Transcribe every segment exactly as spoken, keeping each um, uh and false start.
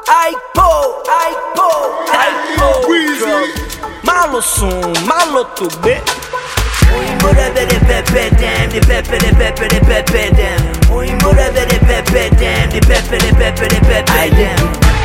Aipo, aipo, aipo. Malo son, malo to be. Oyinbo rebe de pepper them, the pepper, the pepper, the pepper them. Oyinbo rebe de pepper them, the pepper, the pepper, the pepper them.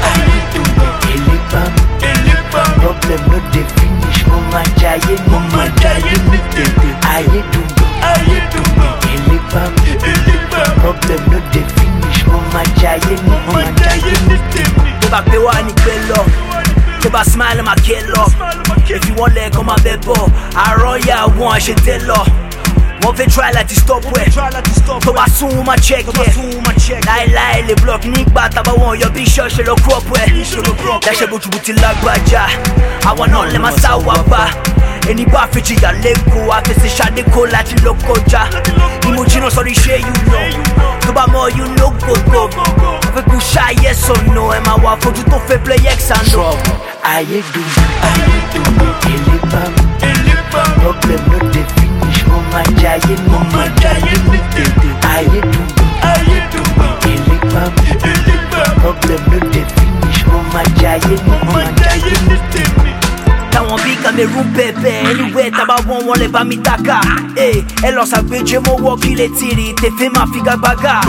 Elipam, elipam. Problem no dey finish, mama jaye, mama jaye, me tete. Aye dumbo, aye dumbo. Elipam, elipam. Problem no dey finish, mama jaye, mama jaye, me tete. Tó bá pé wá ní pé lọ, tó bá smile ma ké lọ. If you want leg, come on, bebo. Àárọ̀ yà wọ́n àṣẹ tẹ́ lọ. Wọ́n fẹ́ try láti stop wẹ̀. Tó bá sún wọn ma check yẹ. Láìláì lè block nígbà tábà wọn yọ bí ṣọ́ọ̀ṣì lọ crop wẹ̀. Dáṣẹ́ bùtùbùtù lágbájá, àwọn náà lè má sá wà bá. Ẹni bá fi jìyà lẹ́kọ̀ọ́, àfẹsẹ̀ ṣàdékò láti lọ kọjá. Ìmújìnà sọ̀rọ̀ iṣẹ́ yìí lọ. Tó bá mọ̀ you no go go. Wọ́n fẹ́ kú ṣáyẹ̀ sọ̀nà, ẹ̀ máa wà fojú tó fẹ́ play X and no. Aye dumbo, aye dumbo. Elipam, elipam. Problem no dey finish, mama jaye, mama jaye, me tete. Aye dumbo, aye dumbo. Elipam, elipam. Problem no dey finish, mama jaye, mama jaye, me tete. Táwọn bí Cameroon pẹ̀pẹ̀ anywhere tábà wọ́n wọ́n lè bá mi taka. Ẹ lọ ṣàgbéjẹ́ mo wọ́ kí lè tìrì tẹ̀fẹ́ máa fi gbàgbàgà.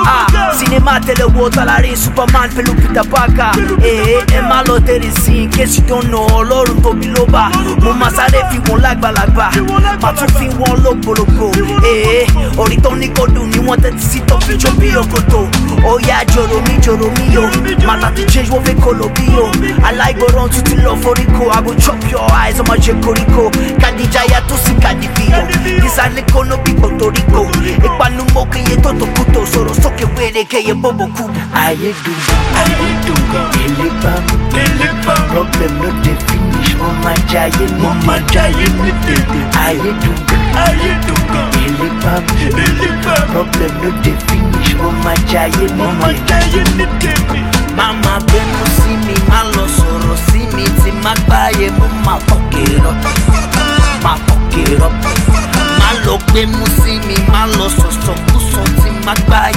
Sinimá tẹ̀lẹ̀wò tàlárí Superman pẹ̀lú Peter Parker. Ẹ má lọ tẹ̀lé sí in case you don't know Ọlọ́run tóbi ló bá. Mo máa sáré fi wọn lágbàlagbà, máa tún fi wọn lógbòlógbò. Orí tó ní kó dùn ni wọ́n tẹ́tí sí tó fi jó bí òkòtò. Ó yá jòrò mi jòrò mi o, màtà ti change wọ́n fẹ́ kó lò bí o. Aláìgbọràn tún ti lọ foríko, I go chop your eyes, ọmọ jẹ koríko. Kadija yàtọ̀ sí Kadifio, ìsàlẹ̀ kó no bí Puerto Rico. Ìpanu mọ́ kéye tó tó kú tó sọ̀rọ̀ sókè wéré kéye bóbó kú. Aye dumbo, aye dumbo. Elipam, elipam. Problem no dey finish, mama jaye, mama jaye, me tete. Aye dumbo, aye dumbo. Elipam, elipam. Problem no dey finish, mama jaye, mama jaye, me tete. Mama bẹnu sí mi, má lọ sọ̀rọ̀ sí mi, tí má gbáyé mo máa fọ́kèrọ̀, máa fọ́kèrọ̀. Má lọ gbẹnu sí mi, má lọ sọ̀sọ̀ kú sọ tí má gbáyé.